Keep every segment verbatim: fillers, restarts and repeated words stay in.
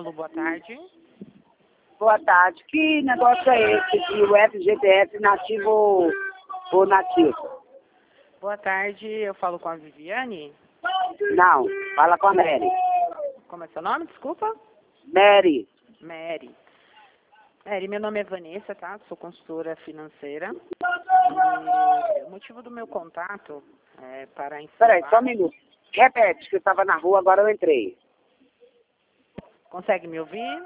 Alô, boa tarde. Boa tarde. Que negócio é esse que o F G T S nativo ou, ou nativo? Boa tarde, eu falo com a Viviane. Não, fala com a Mary. Como é seu nome, desculpa? Mary. Mary. Mary, meu nome é Vanessa, tá? Sou consultora financeira. E o motivo do meu contato é para informar... Peraí, só um minuto. Repete, que eu estava na rua, agora eu entrei. Consegue me ouvir?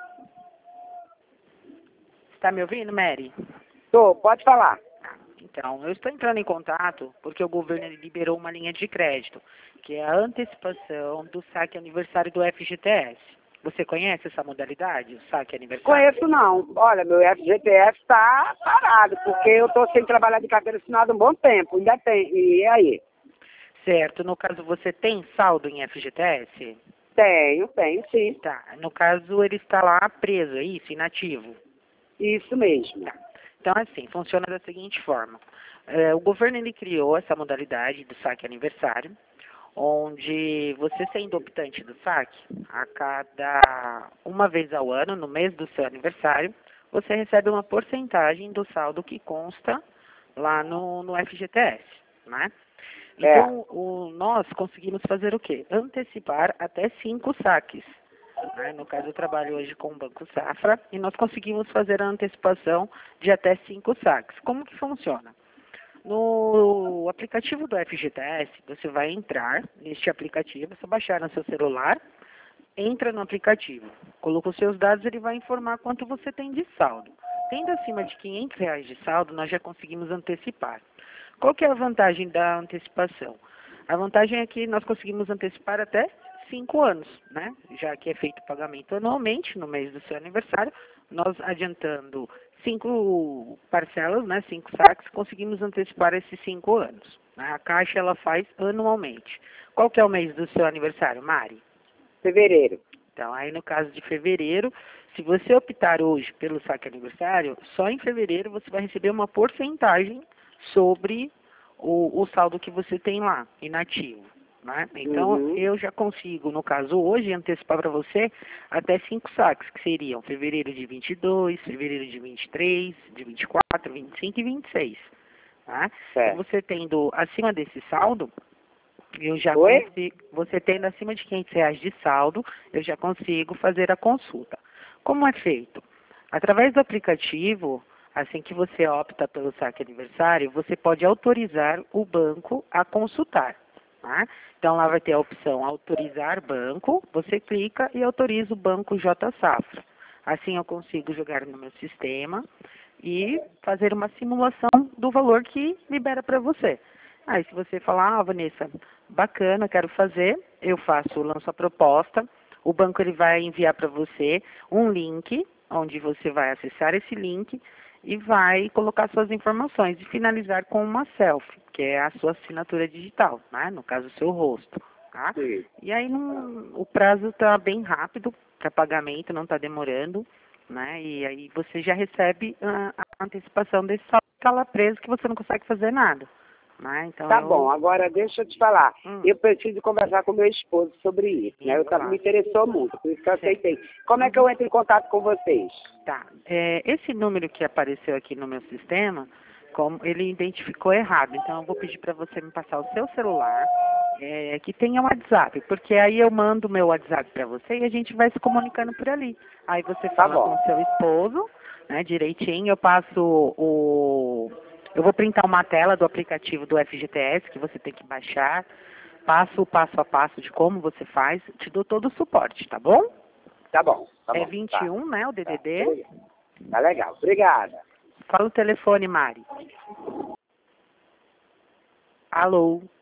Está me ouvindo, Mary? Tô, pode falar. Então, eu estou entrando em contato porque o governo ele liberou uma linha de crédito, que é a antecipação do saque aniversário do F G T S. Você conhece essa modalidade, o saque aniversário? Conheço não. Olha, meu F G T S está parado, porque eu estou sem trabalhar de carteira assinada há um bom tempo. Ainda tem. E aí? Certo. No caso, você tem saldo em F G T S? Tenho, tenho sim. Tá. No caso, ele está lá preso, é isso? Inativo? Isso mesmo. Tá. Então, assim, funciona da seguinte forma. É, o governo, ele criou essa modalidade do saque aniversário, onde você sendo optante do saque, a cada uma vez ao ano, no mês do seu aniversário, você recebe uma porcentagem do saldo que consta lá no, no F G T S, né? Então, o, nós conseguimos fazer o quê? Antecipar até cinco saques. Né? No caso, eu trabalho hoje com o Banco Safra e nós conseguimos fazer a antecipação de até cinco saques. Como que funciona? No aplicativo do F G T S, você vai entrar neste aplicativo, você baixar no seu celular, entra no aplicativo, coloca os seus dados, ele vai informar quanto você tem de saldo. Tendo acima de quinhentos reais de saldo, nós já conseguimos antecipar. Qual que é a vantagem da antecipação? A vantagem é que nós conseguimos antecipar até cinco anos, né? Já que é feito o pagamento anualmente, no mês do seu aniversário, nós adiantando cinco parcelas, né? Cinco saques, conseguimos antecipar esses cinco anos. Né? A Caixa, ela faz anualmente. Qual que é o mês do seu aniversário, Mari? Fevereiro. Então, aí no caso de fevereiro, se você optar hoje pelo saque aniversário, só em fevereiro você vai receber uma porcentagem sobre o, o saldo que você tem lá, inativo. Né? Então, Uhum. eu já consigo, no caso hoje, antecipar para você até cinco saques, que seriam fevereiro de vinte e dois, fevereiro de vinte e três, de vinte e quatro, vinte e cinco e vinte e seis. Tá? Certo. E você tendo acima desse saldo, eu já Oi? consigo, você tendo acima de quinhentos reais de saldo, eu já consigo fazer a consulta. Como é feito? Através do aplicativo, assim que você opta pelo saque aniversário, você pode autorizar o banco a consultar. Tá? Então lá vai ter a opção autorizar banco, você clica e autoriza o banco J Safra. Assim eu consigo jogar no meu sistema e fazer uma simulação do valor que libera para você. Aí se você falar, ah, Vanessa, bacana, quero fazer, eu faço, lanço a proposta, o banco ele vai enviar para você um link, onde você vai acessar esse link e vai colocar suas informações e finalizar com uma selfie, que é a sua assinatura digital, né? No caso, o seu rosto. Tá? Sim. E aí não, o prazo está bem rápido para pagamento, não está demorando, né? E aí você já recebe a, a antecipação desse saldo que está lá preso que você não consegue fazer nada. Né? Então, Tá eu... bom, agora deixa eu te falar. Hum. Eu preciso conversar com meu esposo sobre isso, né? Eu, Claro. me interessou muito, por isso que eu Certo. aceitei. Como é que eu entro em contato com vocês? Tá. É, esse número que apareceu aqui no meu sistema, como ele identificou errado. Então, eu vou pedir para você me passar o seu celular, é, que tenha um WhatsApp, porque aí eu mando o meu WhatsApp para você e a gente vai se comunicando por ali. Aí você fala bom. com o seu esposo, né, direitinho. Eu passo o... Eu vou printar uma tela do aplicativo do F G T S que você tem que baixar. Passo o passo a passo de como você faz. Te dou todo o suporte, tá bom? Tá bom, tá É bom. vinte Tá, e um, né, o D D D? tá, tá legal, obrigada. Fala o telefone, Mari. Alô?